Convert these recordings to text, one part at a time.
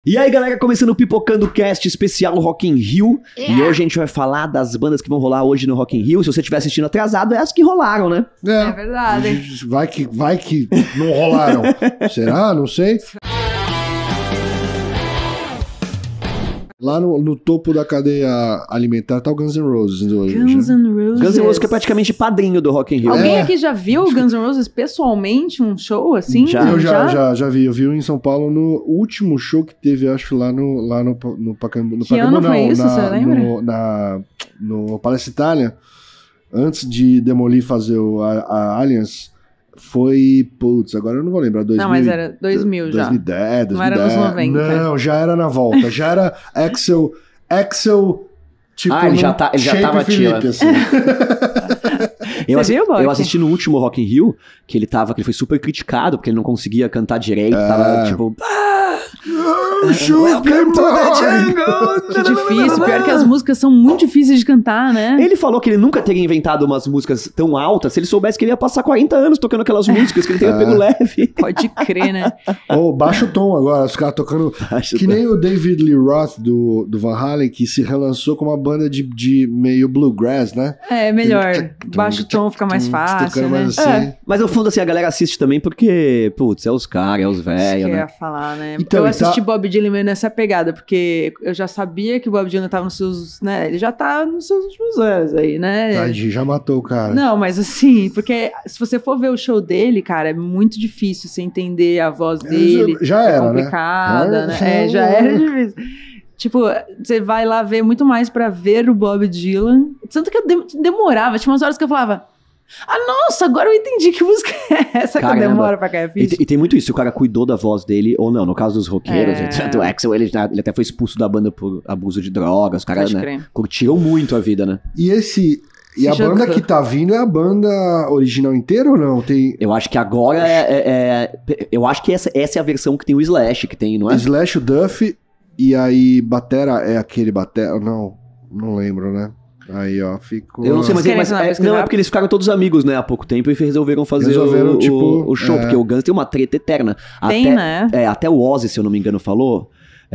E aí, galera, começando o Pipocando Cast especial Rock in Rio. E hoje a gente vai falar das bandas que vão rolar hoje no Rock in Rio. Se você estiver assistindo atrasado, é as que rolaram, né? É verdade. Vai que não rolaram. Será? Não sei. Lá no topo da cadeia alimentar tá o Guns N' Roses hoje. Guns N' Roses. Guns N' Roses que é praticamente padrinho do Rock in Rio. Alguém aqui já viu o Guns N' Roses pessoalmente, um show assim? Eu já vi. Eu vi em São Paulo no último show que teve, acho, lá no Pacaembu. No que Pacaembu, ano foi isso, você lembra? No Palestra Itália, antes de demolir fazer a Allianz, foi, putz, agora eu não vou lembrar, 2000, não, mas era 2000 já. 2010. Não era nos 90. Não, já era na volta, já era Axel, tipo... ele já tava Felipe, assim. Eu assisti no último Rock in Rio, que ele foi super criticado, porque ele não conseguia cantar direito, tava tipo... Welcome to the jungle! Que difícil, pior que as músicas são muito difíceis de cantar, né? Ele falou que ele nunca teria inventado umas músicas tão altas se ele soubesse que ele ia passar 40 anos tocando aquelas músicas, que ele teria pego leve. Pode crer, né? Baixa o tom agora, os caras tocando... que nem o David Lee Roth do Van Halen, que se relançou com uma banda de meio bluegrass, né? É, melhor. Baixa o tom, fica mais fácil, né? Mais assim. Mas no fundo, assim, a galera assiste também porque, putz, é os caras, é os velhos, né? Eu ia falar, né? Então, eu assisti Bob Dylan meio nessa pegada, porque eu já sabia que o Bob Dylan tava nos seus, né? Ele já tá nos seus últimos anos aí, né? Tadinho, já matou o cara. Não, mas assim, porque se você for ver o show dele, cara, é muito difícil você entender a voz dele. Já era, complicada, né? Já era difícil. Tipo, você vai lá ver muito mais pra ver o Bob Dylan. Tanto que eu demorava, tinha umas horas que eu falava... nossa, agora eu entendi que música é essa. Caramba. Que eu demoro pra cair a ficha. E tem muito isso, se o cara cuidou da voz dele ou não. No caso dos roqueiros, do Axl, ele até foi expulso da banda por abuso de drogas. Os caras, né, curtiram muito a vida, né? E a banda que tá vindo é a banda original inteira ou não? Eu acho que agora eu acho que essa é a versão que tem o Slash, que tem, não é? Slash, o Duff, e aí batera é aquele batera... Não lembro, né? Aí, ó, ficou... Eu não sei, mas não, é porque eles ficaram todos amigos, né, há pouco tempo e resolveram fazer o show, porque o Guns tem uma treta eterna. Né? Até o Ozzy, se eu não me engano, falou,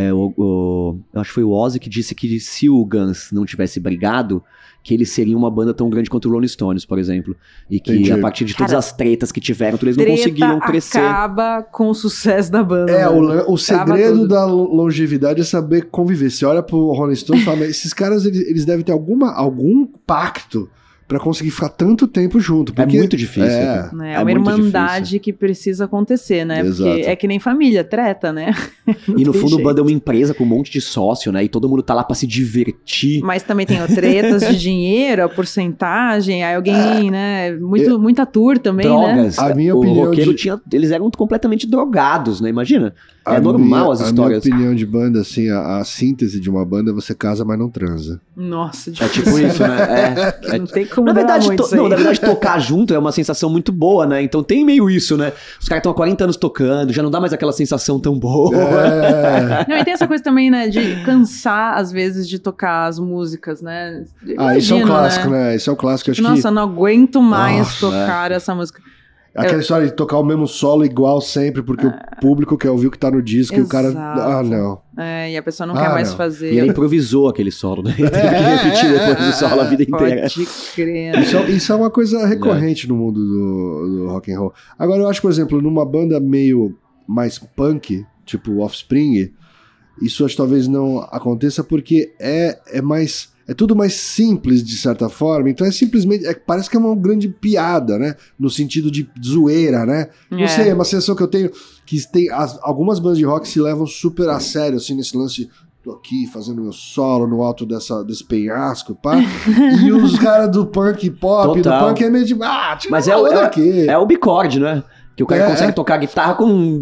eu acho que foi o Ozzy que disse que se o Guns não tivesse brigado, que eles seriam uma banda tão grande quanto o Rolling Stones, por exemplo. E que a partir de todas as tretas que tiveram, eles não conseguiram crescer. Acaba com o sucesso da banda. O segredo da longevidade é saber conviver. Você olha pro Rolling Stones e fala, esses caras, eles devem ter algum pacto pra conseguir ficar tanto tempo junto. Porque é muito difícil. É uma irmandade que precisa acontecer, né? Exato. Porque é que nem família, treta, né? E no fundo, banda é uma empresa com um monte de sócio, né? E todo mundo tá lá pra se divertir. Mas também tem tretas de dinheiro, a porcentagem, aí alguém, né? Muita tour também, drogas, né? A minha opinião eles eram completamente drogados, né? Imagina. É normal as histórias. A minha opinião de banda, assim, a síntese de uma banda é você casa, mas não transa. Nossa, é tipo isso, né? Não tem como na verdade, muito na verdade, tocar junto é uma sensação muito boa, né? Então tem meio isso, né? Os caras estão há 40 anos tocando, já não dá mais aquela sensação tão boa. Não, e tem essa coisa também, né? De cansar, às vezes, de tocar as músicas, né? Isso é um clássico, né? Isso é um clássico, acho Nossa, não aguento mais tocar essa música. Aquela história de tocar o mesmo solo igual sempre, porque o público quer ouvir o que tá no disco. Exato. E o cara... não. E a pessoa não quer mais fazer. E ele improvisou aquele solo, né? Ele teve que repetir depois do solo a vida inteira. Pode crer. Isso é uma coisa recorrente no mundo do rock and roll. Agora, eu acho, por exemplo, numa banda meio mais punk, tipo Offspring, isso acho que talvez não aconteça porque é mais... É tudo mais simples, de certa forma. Então é simplesmente... parece que é uma grande piada, né? No sentido de zoeira, né? Não sei, é uma sensação que eu tenho... Que tem algumas bandas de rock se levam super a sério, assim, nesse lance... Tô aqui fazendo meu solo no alto desse penhasco, pá. E os caras do punk pop, do punk é meio de... Mas é o bicorde, né? Que o cara consegue tocar guitarra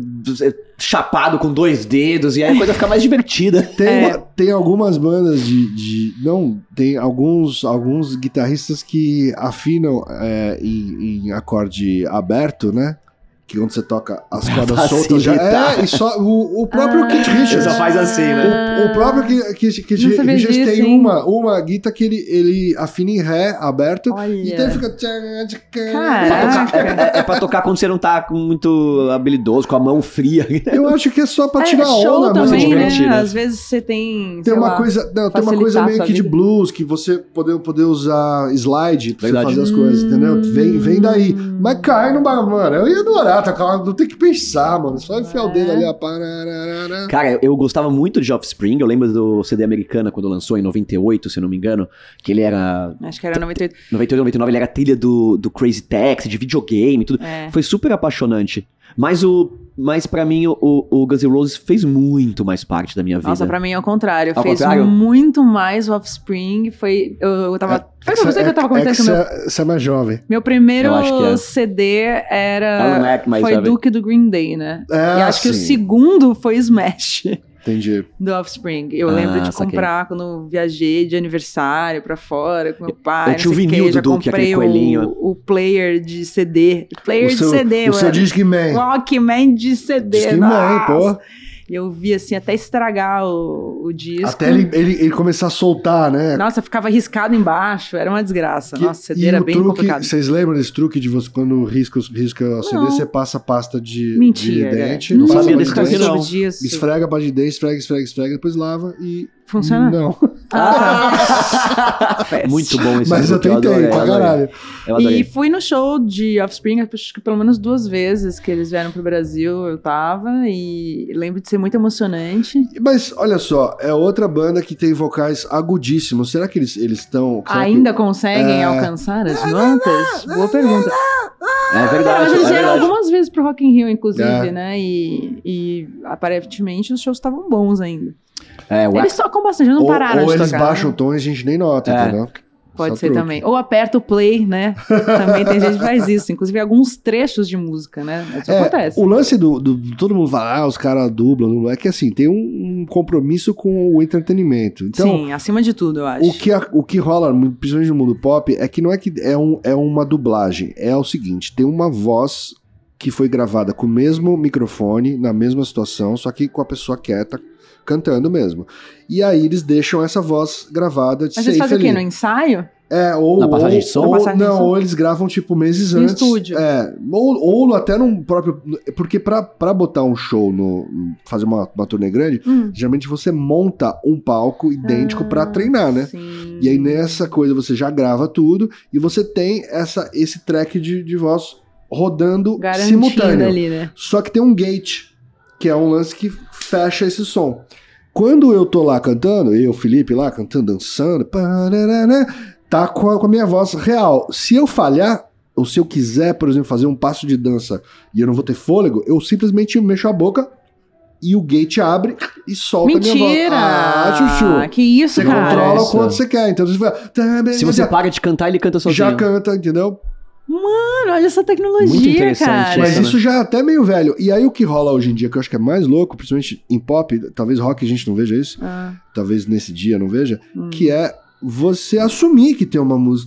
chapado com 2 dedos, e aí a coisa fica mais divertida. Tem algumas bandas tem alguns guitarristas que afinam em acorde aberto, né? que quando você toca as cordas soltas já e só o próprio Keith Richards só faz assim, né? o próprio Keith Richards tem uma guitarra que ele afina em ré aberto. Olha. E então ele fica É pra tocar quando você não tá muito habilidoso, com a mão fria. eu acho que é só pra tirar show onda, também, mas né? Às vezes você tem uma coisa meio que de blues, que você poder usar slide pra você fazer as coisas, entendeu? Vem daí. Mas cai no bagulho, mano. Eu ia adorar, não tem que pensar, mano. Só enfiar o dedo ali, ó. Cara, eu gostava muito de Offspring. Eu lembro do CD Americana, quando lançou em 98, se eu não me engano, que ele era... Acho que era 98. 98, 99, ele era trilha do Crazy Taxi, de videogame e tudo. Foi super apaixonante. Mas pra mim, o Guns N' Roses fez muito mais parte da minha vida. Nossa, pra mim é o contrário. Ao Fez contrário? muito mais o Offspring. Eu tava... Foi pra você que eu tava comentando que você é mais jovem. meu primeiro Eu acho que é. CD mais foi jovem. Duke do Green Day, né? É, e acho que o sim. segundo foi Smash. Entendi. Do Offspring. Eu lembro de saquei. comprar quando viajei de aniversário pra fora com meu pai. Eu tinha o vinil do já Duke, comprei aquele coelhinho. o player de CD. Player O seu- de CD, o seu Discman. Walkman de CD. Discman, nossa. pô. E eu vi assim, até estragar o disco. Até ele começar a soltar, né? Nossa, ficava riscado embaixo. Era uma desgraça. Nossa, CD E era o bem truque, complicado. vocês lembram desse truque de você, quando risca o CD, Não. você passa pasta de Mentira. dente, Não passa sabia pasta desse de dente, truque, não. Disso. esfrega a pasta de dente, esfrega, depois lava e... Funciona? Não. Péssimo. Muito bom esse Mas eu truque, tentei, adorei, pra caralho. Eu adorei. E fui no show de Offspring, acho que pelo menos 2 vezes que eles vieram pro Brasil, eu tava, e lembro de ser muito emocionante. Mas, olha só, é outra banda que tem vocais agudíssimos. Será que eles estão... Ainda conseguem alcançar as notas? Boa pergunta. É verdade, Mas eles vieram verdade. algumas vezes pro Rock in Rio, inclusive, É. né? E aparentemente os shows estavam bons ainda. O Eles tocam bastante, não pararam ou de eles tocar. baixam né? o tom e a gente nem nota, É. entendeu? Pode Só ser truque. também. Ou aperta o play, né? Também tem gente que faz isso. Inclusive alguns trechos de música, né? Isso acontece. O lance do todo mundo fala, os caras dublam, é que assim, tem um compromisso com o entretenimento. Então, Sim, acima de tudo, eu acho. o que rola, principalmente no mundo pop, é que não é que é uma dublagem. É o seguinte, tem uma voz que foi gravada com o mesmo microfone, na mesma situação, só que com a pessoa quieta, cantando mesmo. E aí eles deixam essa voz gravada de Mas eles fazem o quê? ali. No ensaio? Ou Na passagem de som? Na passagem de som. ou eles gravam tipo meses No antes. estúdio. Ou até num próprio. Porque pra botar um show fazer uma turnê grande, geralmente você monta um palco idêntico pra treinar, né? Sim. E aí nessa coisa você já grava tudo e você tem esse track de voz rodando Garantindo simultâneo. ali, né? Só que tem um gate, que é um lance que fecha esse som. Quando eu tô lá cantando, eu, Felipe, lá cantando, dançando, pararana, tá com a minha voz real. Se eu falhar, ou se eu quiser, por exemplo, fazer um passo de dança e eu não vou ter fôlego, eu simplesmente mexo a boca e o gate abre e solta a minha voz. Mentira! Chuchu. Que isso, Você cara? controla o Nossa. quanto você quer. Então você vai... Se você para de cantar, ele canta sozinho. já canta, entendeu? Mano, olha essa Muito tecnologia, interessante cara. Mas Isso, né? isso já é até meio velho. E aí o que rola hoje em dia, que eu acho que é mais louco, principalmente em pop, talvez rock a gente não veja isso, Ah, talvez nesse dia não veja, que é você assumir que tem uma música,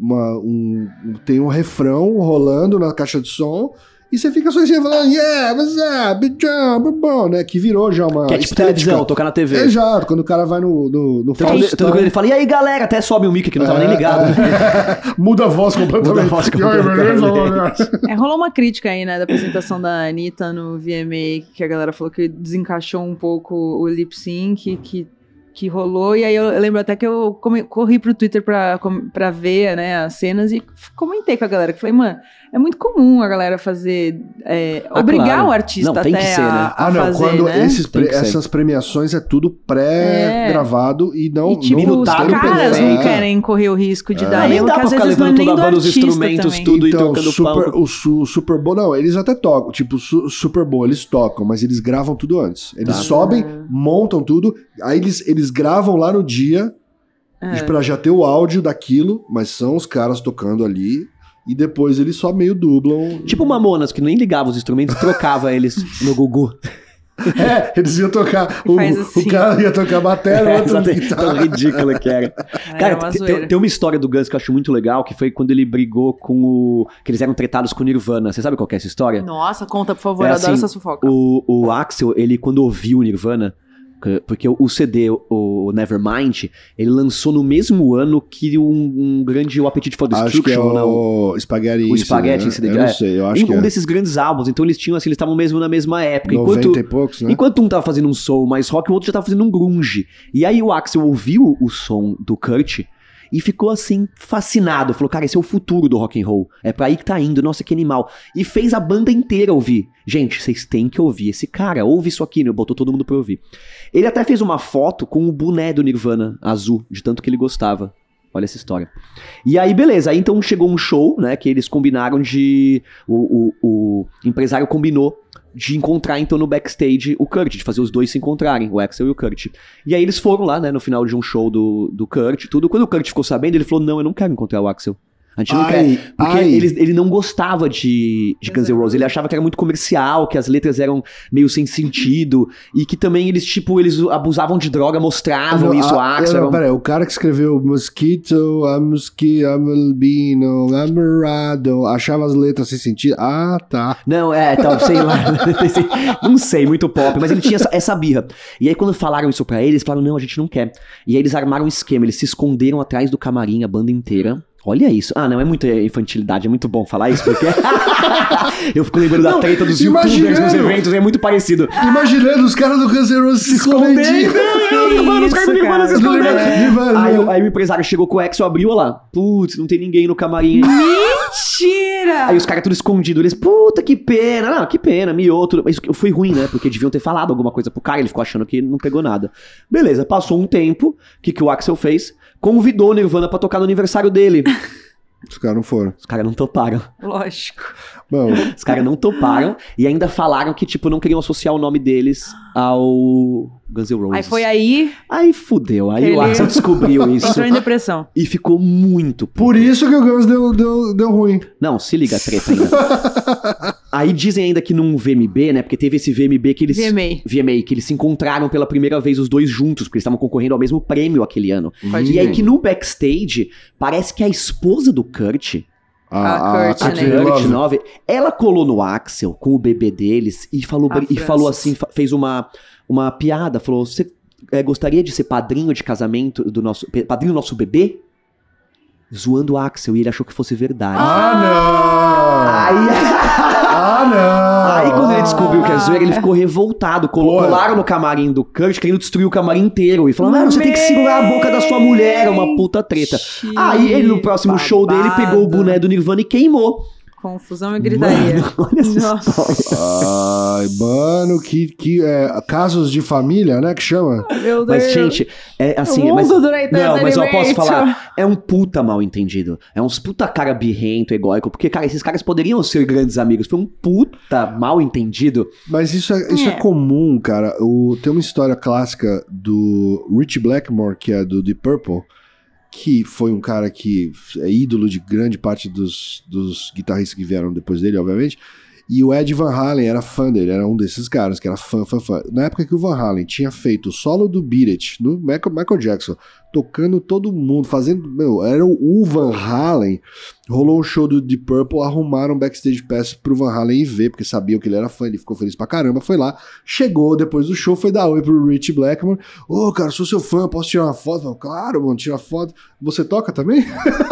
tem um refrão rolando na caixa de som, e você fica só assim falando, yeah, what's up, bom, né? Que virou já uma Que é tipo estética. televisão, tocar na TV. Exato, quando o cara vai no Tanto Faustão, quando ele fala, e aí galera, até sobe o mic que não tava nem ligado. muda a voz completamente. Muda a voz E aí, beleza? rolou uma crítica aí, né, da apresentação da Anitta no VMA, que a galera falou que desencaixou um pouco o lip sync, que rolou, e aí eu lembro até que eu corri pro Twitter pra ver, né, as cenas e comentei com a galera, que falei, mano, é muito comum a galera fazer, obrigar claro. o artista Não, tem até que ser, né? a fazer, quando né? Tem que ser. essas premiações é tudo pré-gravado e não... E tipo, os minutado, caras não perfeito. querem correr o risco de dar Nem erro, dá que pra às ficar vezes não é levando nem toda do a banda, os artista instrumentos, também. tudo. E Então, tocando palco. o Super Bowl, não, eles até tocam, tipo, Super Bowl, eles tocam, mas eles gravam tudo antes. Eles sobem, montam tudo, aí eles gravam lá no dia, pra já ter o áudio daquilo, mas são os caras tocando ali, e depois eles só meio dublam. Tipo Mamonas, que nem ligava os instrumentos, trocava eles no Gugu. Eles iam tocar, Assim. o cara ia tocar bateria, o outro guitarra. Tão ridícula que era. Cara, tem uma história do Guns que eu acho muito legal, que foi quando ele brigou com o... que eles eram tretados com o Nirvana. Você sabe qual que é essa história? Nossa, conta, por favor, eu adoro essa fofoca. O Axl, ele quando ouviu o Nirvana, porque o CD, o Nevermind, ele lançou no mesmo ano que um grande Appetite for Destruction. Acho que é o Spaghetti. O Spaghetti Incident. Eu não sei, eu acho que um desses grandes álbuns. Então eles tinham, assim, eles estavam mesmo na mesma época. 90 e poucos, né? Enquanto um tava fazendo um soul mais rock, o outro já tava fazendo um grunge. E aí o Axl ouviu o som do Kurt e ficou assim, fascinado. Falou, cara, esse é o futuro do rock and roll. É pra aí que tá indo, nossa, que animal. E fez a banda inteira ouvir. Gente, vocês têm que ouvir esse cara. Ouve isso aqui, né? Botou todo mundo pra ouvir. Ele até fez uma foto com o boné do Nirvana azul, de tanto que ele gostava. Olha essa história. E aí, beleza. Aí então chegou um show, né? Que eles combinaram de... O empresário combinou de encontrar, então, no backstage o Kurt, de fazer os dois se encontrarem, o Axl e o Kurt. E aí eles foram lá, né, no final de um show do Kurt, tudo. Quando o Kurt ficou sabendo, ele falou, não, eu não quero encontrar o Axl. A gente não quer. Porque ele não gostava de Guns N' Roses. Ele achava que era muito comercial, que as letras eram meio sem sentido. E que também eles abusavam de droga, mostravam isso. Peraí, o cara que escreveu Mosquito, I'm albino, I'm rado, achava as letras sem sentido. Ah, tá. Não, sei lá. Não sei, muito pop. Mas ele tinha essa birra. E aí quando falaram isso pra eles falaram, não, a gente não quer. E aí eles armaram um esquema. Eles se esconderam atrás do camarim, a banda inteira. Olha isso. Ah, não, é muita infantilidade, é muito bom falar isso, porque eu fico lembrando da treta dos youtubers nos eventos, é muito parecido. Imaginando os caras do Guns N' Roses se escondendo. Os caras do Nirvana se escondendo. Aí o empresário chegou com o Axl, abriu, olha lá. Putz, não tem ninguém no camarim. Mentira! Aí os caras tudo escondidos, eles, puta, que pena. Não, que pena, miou tudo. Mas foi ruim, né? Porque deviam ter falado alguma coisa pro cara, ele ficou achando que não pegou nada. Beleza, passou um tempo, o que o Axl fez? Convidou o Nirvana pra tocar no aniversário dele. Os caras não foram. Os caras não toparam. Lógico. Bom, os caras não toparam e ainda falaram que, tipo, não queriam associar o nome deles ao Guns N' Roses. Aí foi aí... Aí fudeu. Aí o Axl descobriu isso. Entrou em depressão. E ficou muito... Por isso que o Guns deu ruim. Não, se liga a treta ainda. Aí dizem ainda que num VMB, né? Porque teve esse VMB que eles... VMA, que eles se encontraram pela primeira vez os dois juntos, porque eles estavam concorrendo ao mesmo prêmio aquele ano. E aí que no backstage, parece que a esposa do Kurt... A Kurt Nove, ela colou no Axl com o bebê deles e falou assim, fez uma piada, falou, você gostaria de ser padrinho de casamento padrinho do nosso bebê? Zoando o Axl, e ele achou que fosse verdade. Aí quando ele descobriu que é zoeira, ele ficou revoltado. Colaram no camarim do Kurt, querendo destruir o camarim inteiro. E falaram, você tem que segurar a boca da sua mulher, é uma puta treta. Aí ele, no próximo show dele, pegou o boné do Nirvana e queimou. Confusão e gritaria. Mano, olha essa história. Ai, mano, casos de família, né, que chama? Meu Deus. Mas, gente, é assim... Não, mas eu posso falar, é um puta mal entendido. É uns puta cara birrento, egóico, porque, cara, esses caras poderiam ser grandes amigos. Foi um puta mal entendido. Mas isso é comum, cara. Tem uma história clássica do Rich Blackmore, que é do Deep Purple, que foi um cara que é ídolo de grande parte dos guitarristas que vieram depois dele, obviamente, e o Ed Van Halen era fã dele, era um desses caras que era fã. Na época que o Van Halen tinha feito o solo do Beat It, no Michael Jackson, tocando todo mundo, era o Van Halen, rolou um show do Deep Purple, arrumaram um backstage pass pro Van Halen ver, porque sabiam que ele era fã, ele ficou feliz pra caramba, foi lá, chegou depois do show, foi dar oi pro Rich Blackmore, cara, sou seu fã, posso tirar uma foto? Falei, claro, mano, tira foto. Você toca também?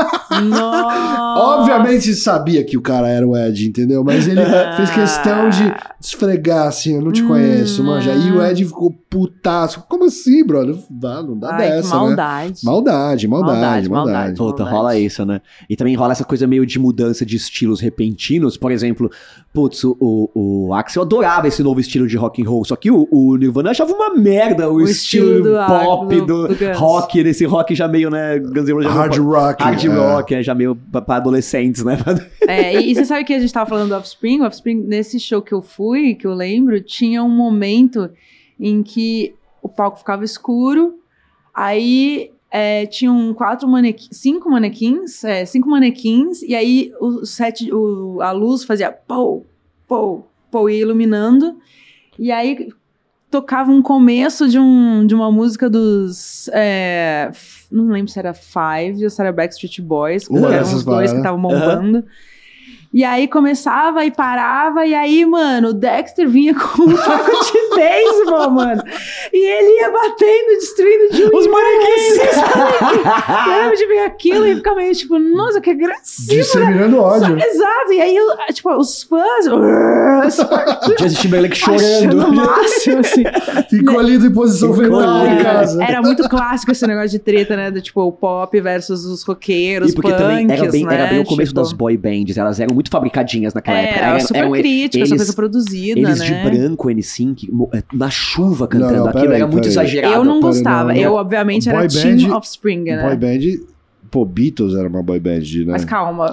Nossa. Obviamente sabia que o cara era o Ed, entendeu? Mas ele fez questão de esfregar assim, eu não te conheço, manja. E o Ed ficou putaço. Como assim, brother? Não dá dessa, maldade. Maldade. Puta, rola isso, né? E também rola essa coisa meio de mudança de estilos repentinos. Por exemplo, putz, o Axl adorava esse novo estilo de rock and roll, só que o Nirvana achava uma merda o estilo do pop, do rock, desse rock já meio, né, Guns N' Roses. Hard rock, já meio pra adolescentes, né? E você sabe que a gente tava falando do Offspring? O Offspring, nesse show que eu fui, que eu lembro, tinha um momento em que o palco ficava escuro, aí tinham 5 manequins, e aí a luz fazia pou, pou, pou, ia iluminando, e aí tocava um começo de uma música dos... não lembro se era Five ou se era Backstreet Boys, que eram os dois que estavam bombando. E aí começava e parava, e aí, mano, o Dexter vinha com um toque de beisebol, mano. E ele ia batendo, destruindo de os manequins. Eu lembro de ver aquilo e ficar meio tipo, nossa, que agressivo. Disseminando ódio. Exato, e aí, tipo, os fãs... Justin Timberlake chorando. No máximo, assim. Ficou ali em posição fetal em casa. Era muito clássico esse negócio de treta, né? Do tipo, o pop versus os roqueiros, e porque punks, também era bem o começo tipo... das boy bands, elas eram muito fabricadinhas naquela época. Era super crítica, essa coisa produzida, eles né? de branco, N5, na chuva cantando aquilo, era muito exagerado. Eu não gostava, eu obviamente era Team Offspring, né? Boy band... Pô, Beatles era uma boy band, né? Mas calma.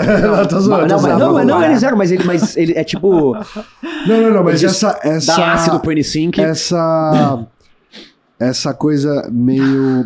Não, eles eram, mas ele é tipo... Não, mas essa... Da ácido pro N5. Essa coisa meio...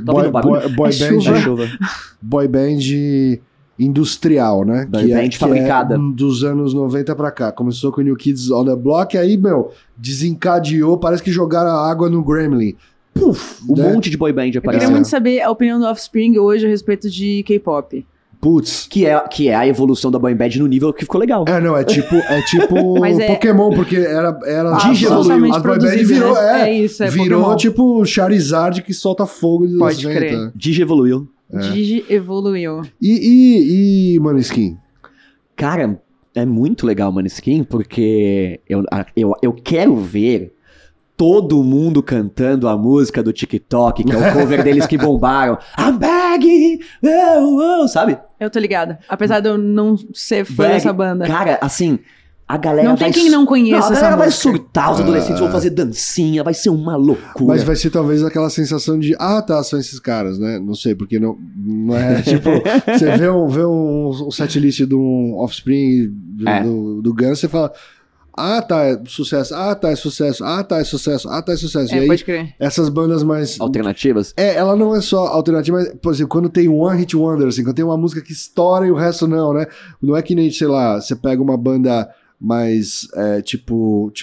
Boy band industrial, né? Boy band fabricada. Dos anos 90 pra cá. Começou com New Kids on the Block, aí, desencadeou, parece que jogaram água no Gremlin. Puf, um monte de boy band apareceu. Eu queria muito saber a opinião do Offspring hoje a respeito de K-pop. Putz. Que é a evolução da boy band no nível que ficou legal. É tipo Pokémon, porque era digievoluiu. As boy band virou, virou Pokémon. Tipo Charizard que solta fogo de Pode crer. Digievoluiu. Digievoluiu. E Maneskin? Cara, é muito legal Maneskin, porque eu quero ver todo mundo cantando a música do TikTok, que é o cover deles que bombaram. I'm begging, sabe? Eu tô ligada. Apesar de eu não ser fã dessa banda. Cara, assim, a galera não tem quem não conheça essa música. A galera vai surtar, os adolescentes vão fazer dancinha, vai ser uma loucura. Mas vai ser talvez aquela sensação de, são esses caras, né? Não sei, porque não é tipo, você vê um setlist de um Offspring do Guns, você fala... é sucesso. É sucesso. É sucesso. É sucesso. E aí, pode crer. Essas bandas mais... alternativas? Ela não é só alternativa, mas, por exemplo, quando tem One Hit Wonder, assim, quando tem uma música que estoura e o resto não, né? Não é que nem, sei lá, você pega uma banda mais, tipo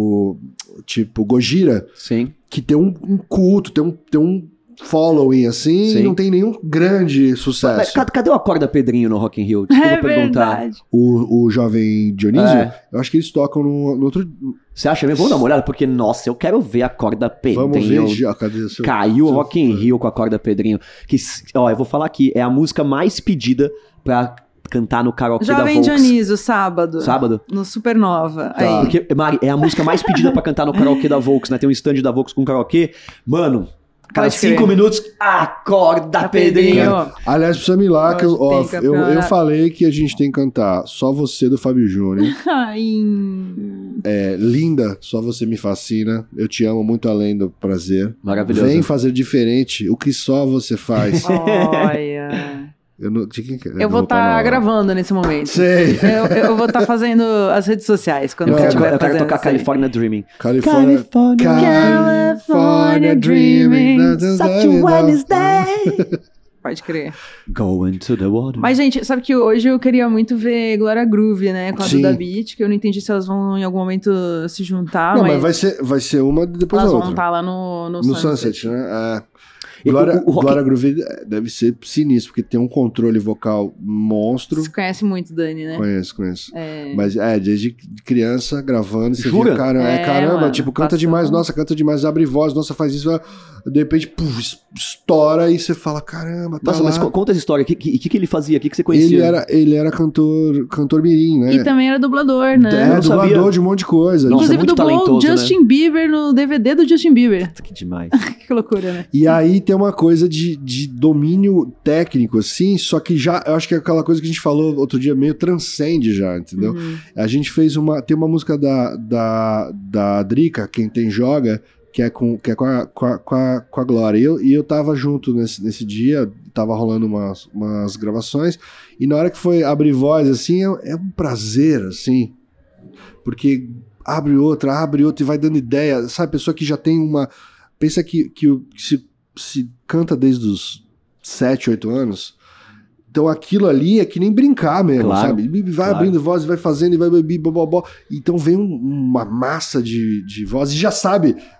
Gojira. Sim. Que tem um culto, tem um following, assim, Sim. E não tem nenhum grande sucesso. Cadê o Acorda Pedrinho no Rock in Rio? Desculpa perguntar. Verdade. O Jovem Dionísio, eu acho que eles tocam no outro... Você acha mesmo? Vamos dar uma olhada? Porque, nossa, eu quero ver a Acorda Pedrinho. Vamos ver já, cadê o seu... Caiu o Rock in Rio com a Acorda Pedrinho. Que, eu vou falar aqui, é a música mais pedida pra cantar no karaokê da Volks. Jovem Dionísio, sábado. Sábado? No Supernova. Tá. Aí. Porque, Mari, é a música mais pedida pra cantar no karaokê da Volks, né? Tem um stand da Volks com karaokê. Mano... Cada 5 minutos, acorda, Pedrinho. Aliás, precisa me lá que eu falei que a gente tem que cantar Só Você do Fábio Júnior. Linda, Só Você Me Fascina. Eu te amo muito além do prazer. Maravilhoso. Vem fazer diferente o que só você faz. Olha... Eu vou estar gravando nesse momento. Sei. Eu vou estar fazendo as redes sociais quando eu estiver fazendo. Eu quero tocar California Dreaming. California Dreaming. Such a Wednesday. Pode crer. Going to the water. Mas, gente, sabe que hoje eu queria muito ver Glória Groove, né? Com a Duda Beat, que eu não entendi se elas vão em algum momento se juntar. Não, mas vai ser uma depois da outra. Elas vão estar lá no Sunset, né? Glória Groove deve ser sinistro, porque tem um controle vocal monstro. Você conhece muito, Dani, né? Conheço. Mas desde criança gravando, você Jura? via, caramba, mano, tipo, canta demais, canta demais, abre voz, nossa, faz isso, de repente, estoura e você fala, caramba, tá Nossa, lá. mas conta essa história, o que ele fazia, o que você conhecia? Ele era cantor mirim, né? E também era dublador, né? Dublador de um monte de coisa. Nossa, inclusive muito dublou talentoso, Justin Bieber no DVD do Justin Bieber. Que demais. Que loucura, né? E aí tem uma coisa de domínio técnico, assim, só que já, eu acho que é aquela coisa que a gente falou outro dia, meio transcende já, entendeu? Uhum. A gente fez tem uma música da Drica, Quem Tem Joga, que é com a Glória. E eu tava junto nesse dia, tava rolando umas gravações, e na hora que foi abrir voz, assim, é um prazer, assim, porque abre outra e vai dando ideia, sabe? Pessoa que já tem uma... Pensa que se canta desde os 7, 8 anos, então aquilo ali é que nem brincar mesmo, claro, sabe? Vai abrindo voz e vai fazendo e vai beber, então vem uma massa de voz e já sabe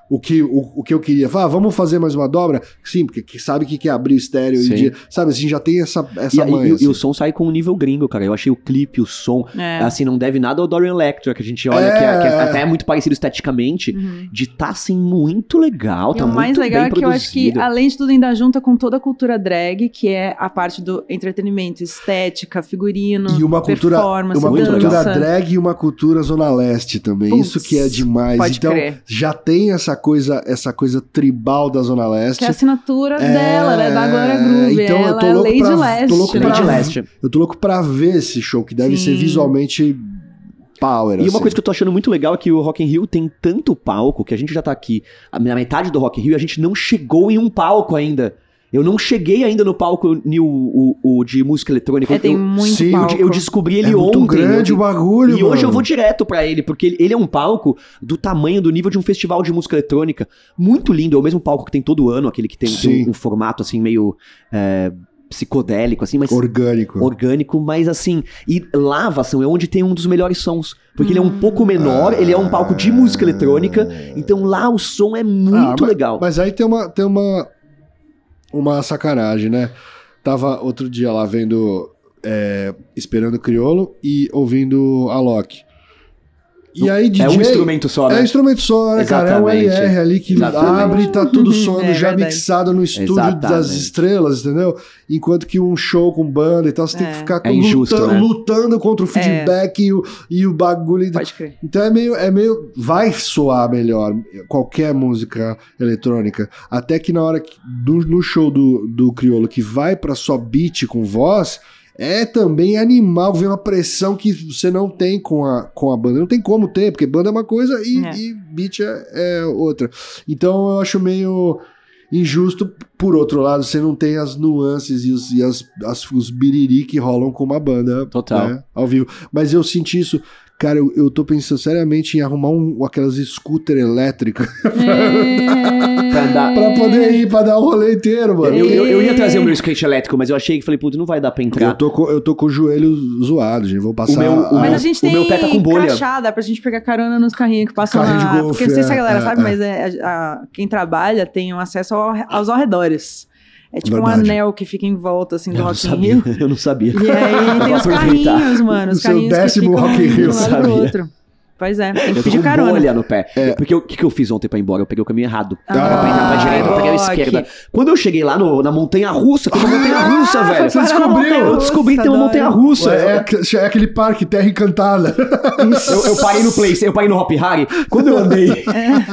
o que eu queria. Vamos fazer mais uma dobra? Sim, porque sabe que quer abrir o estéreo e sabe, assim, já tem essa manha. E o som sai com um nível gringo, cara. Eu achei o clipe, o som, assim, não deve nada ao Dorian Electra, que a gente olha, que até é muito parecido esteticamente, de tá, assim, muito legal, tá muito bem produzido. O mais legal é que eu acho que, além de tudo, ainda junta com toda a cultura drag, que é a parte do entretenimento, estética, figurino, e uma cultura, performance, uma cultura drag e uma cultura zona leste também. Puts, isso que é demais. Então, já tem essa coisa tribal da Zona Leste. Que é a assinatura dela, né? Da Glória Groove. Então ela é Lady Leste. Eu tô louco pra ver esse show, que deve ser visualmente power. E uma coisa que eu tô achando muito legal é que o Rock in Rio tem tanto palco que a gente já tá aqui na metade do Rock in Rio e a gente não chegou em um palco ainda. Eu não cheguei ainda no palco o de música eletrônica. Tem muito palco. Eu descobri ele ontem. Muito grande o bagulho, E hoje eu vou direto pra ele, porque ele é um palco do tamanho, do nível de um festival de música eletrônica. Muito lindo, é o mesmo palco que tem todo ano, aquele que tem um formato assim meio... psicodélico, assim, mas... Orgânico, mas assim... E lá, Vassão, é onde tem um dos melhores sons. Porque ele é um pouco menor, ele é um palco de música eletrônica, então lá o som é muito legal. Mas aí tem uma sacanagem, né? Tava outro dia lá vendo... esperando o Criolo e ouvindo a Loki. E aí, DJ... É um instrumento só, né? É um instrumento só, né, cara? É um LR ali que abre e tá tudo soando já mixado no estúdio das estrelas, entendeu? Enquanto que um show com banda e tal, você tem que ficar lutando contra o feedback e o bagulho. Pode crer. Então é meio... Vai soar melhor qualquer música eletrônica. Até que na hora no show do Criolo que vai pra só beat com voz... É também animal, vem uma pressão que você não tem com a banda. Não tem como ter, porque banda é uma coisa e beat é outra. Então eu acho meio injusto. Por outro lado, você não tem as nuances e os biriri que rolam com uma banda. Total. Né, ao vivo. Mas eu senti isso... Cara, eu tô pensando seriamente em arrumar aquelas scooter elétricas pra poder ir, pra dar o rolê inteiro, mano. Eu ia trazer o meu skate elétrico, mas eu achei que falei, putz, não vai dar pra entrar. Eu tô com o joelho zoado, gente. Vou passar. Mas a gente tem meu pé tá com bolha. crachada pra gente pegar carona nos carrinhos que passam Carrinho de golfe, porque não sei se a galera sabe, mas quem trabalha tem um acesso aos arredores. É tipo um anel que fica em volta, assim, do Rock in Rio. Eu não sabia. E aí tem os carrinhos, mano. Os carrinhos que ficam Rock in Rio, de um lado pro outro. Pois é, tem que pedir carona. Eu tô com bolha no pé. Porque o que eu fiz ontem pra ir embora? Eu peguei o caminho errado. Pra entrar pra direita, eu peguei a esquerda. Quando eu cheguei lá na montanha-russa, tem uma montanha-russa, velho. Você descobriu? Eu descobri que tem uma montanha-russa. É aquele parque Terra Encantada. Eu parei no Place, eu parei no Hop Harry. Quando eu andei...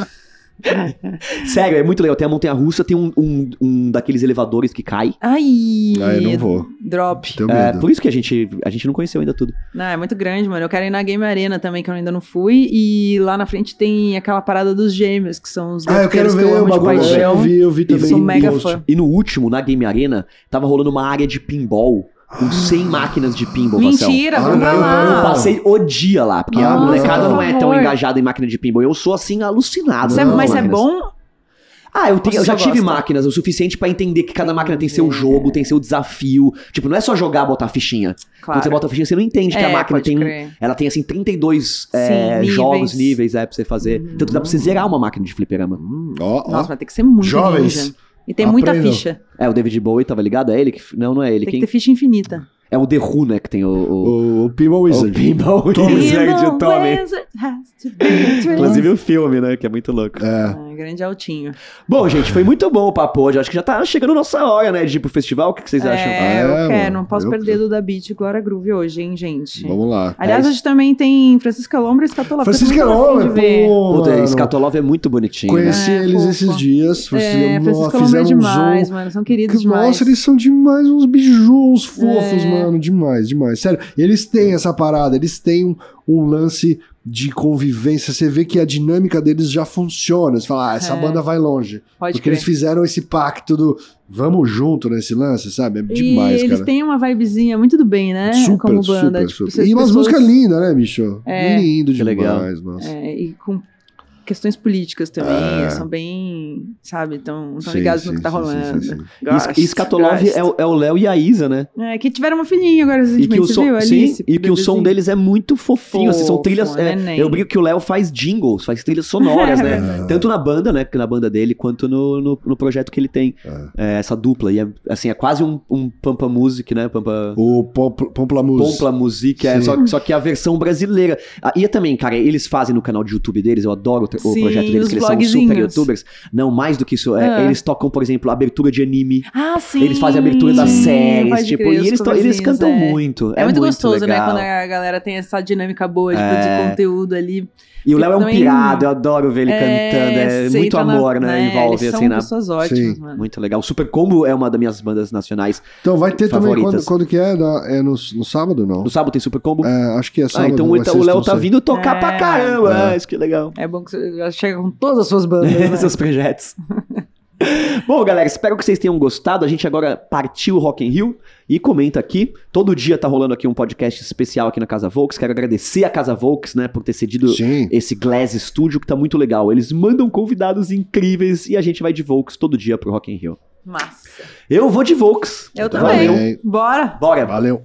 Sério, é muito legal. Tem a montanha-russa, tem um daqueles elevadores que cai. Eu não vou. Drop. Por isso que a gente não conheceu ainda tudo. Não, é muito grande, mano. Eu quero ir na Game Arena também, que eu ainda não fui. E lá na frente tem aquela parada dos gêmeos, que são os eu quero ver, que eu amo de paixão. Eu vi também. Eu sou mega fã. E no último, na Game Arena, tava rolando uma área de pinball. Com 100 máquinas de pinball, Mentira, vamos lá. Eu passei o dia lá, porque a molecada não é tão engajada em máquina de pinball. Eu sou, assim, alucinado. Mas é bom? Eu já tive máquinas o suficiente pra entender que cada máquina tem seu jogo, tem seu desafio. Tipo, não é só jogar, botar a fichinha. Claro. Quando você bota a fichinha, você não entende que a máquina tem... Ela tem, assim, 32 níveis pra você fazer. Tanto que dá pra você zerar uma máquina de fliperama. Nossa, vai ter que ser muito jovens. E tem muita ficha. O David Bowie tava ligado? É ele? Não é ele. Tem que ter ficha infinita. É o The Who, né, que tem o Pinball Wizard. O Pinball Wizard de Tommy. Inclusive o filme, né, que é muito louco. Grande altinho. Bom, gente, foi muito bom o papo hoje. Acho que já tá chegando nossa hora, né, de ir pro festival. O que vocês acham? Eu quero. Não posso perder do Da Beat e Glória Groove hoje, hein, gente. Vamos lá. Aliás, a gente também tem Francisca Lombra e Escatolov. Francisca Lombra, Escatolov é muito bonitinho. Conheci eles esses dias. Francisca Lombra é demais, mano. São queridos demais. Nossa, eles são demais, uns bijus, uns fofos, mano. Demais. Sério, eles têm essa parada, eles têm um lance de convivência. Você vê que a dinâmica deles já funciona. Você fala, essa banda vai longe. Porque eles fizeram esse pacto do vamos junto nesse lance, sabe? É demais, cara. Eles têm uma vibezinha muito do bem, né? Como banda. Super. E umas músicas lindas, né, bicho? Lindo demais, nossa. E com questões políticas também, são bem também, sabe? Estão ligados no que tá rolando. Sim. E Skatolov é o Léo e a Isa, né? Que tiveram uma filhinha agora recentemente, você viu? Alice, e que o som deles é muito fofinho, assim, são trilhas... eu brinco que o Léo faz jingles, faz trilhas sonoras, né? Tanto na banda, né? Na banda dele, quanto no projeto que ele tem. Essa dupla. E é quase um Pampa Music, né? O Pompla Music, só que a versão brasileira. E também, cara, eles fazem no canal de YouTube deles, eu adoro o projeto deles, que eles são super youtubers. Não, mais do que isso, eles tocam, por exemplo, abertura de anime. Sim. Eles fazem abertura das séries, tipo, e eles cantam muito. É muito gostoso, legal. né? Quando a galera tem essa dinâmica boa de produzir conteúdo ali. E o Léo é um pirado, eu adoro ver ele cantando. É muito amor, né? Envolve, eles assim, são pessoas ótimas, mano. Muito legal. Super Combo é uma das minhas bandas nacionais. Então vai ter favoritas. também, quando que é? É no sábado, não? No sábado tem Super Combo? Acho que é sábado. Então o Léo tá vindo tocar pra caramba. Isso que legal. É bom que você já chega com todas as suas bandas, né? Seus projetos. Bom, galera, espero que vocês tenham gostado. A gente agora partiu o Rock in Rio e comenta aqui. Todo dia tá rolando aqui um podcast especial aqui na Casa Volks. Quero agradecer a Casa Volks, né, por ter cedido esse Glass Studio, que tá muito legal. Eles mandam convidados incríveis e a gente vai de Volks todo dia pro Rock in Rio. Massa. Eu vou de Volks. Eu também. Valeu. Bora. Valeu.